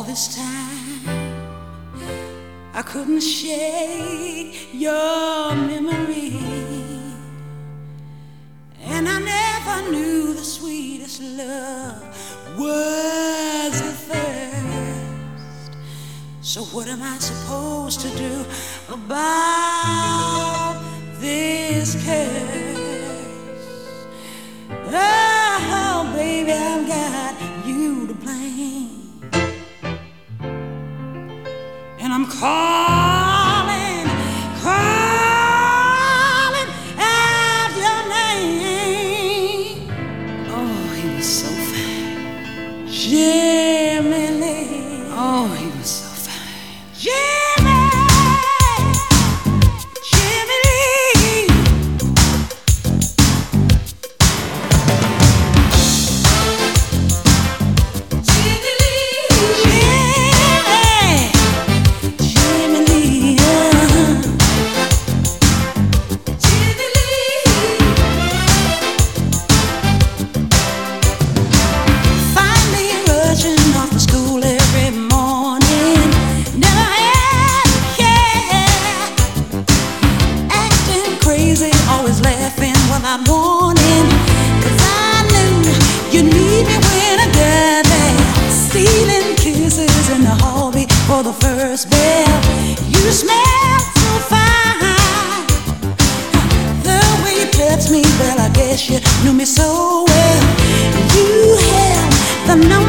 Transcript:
this time I couldn't shake your memory, and I never knew the sweetest love was the first. So what am I supposed to do about this curse? Oh, baby, I've got you to blame, and I'm calling out your name. Oh, he was so fine, Jimmy Lee. Oh, he was so fine, Jimmy. Always laughing without warning, 'cause I knew you need me when I got there. Stealing kisses in the hall before the first bell. You smell so fine, the way you touched me, well, I guess you knew me so well. You held the number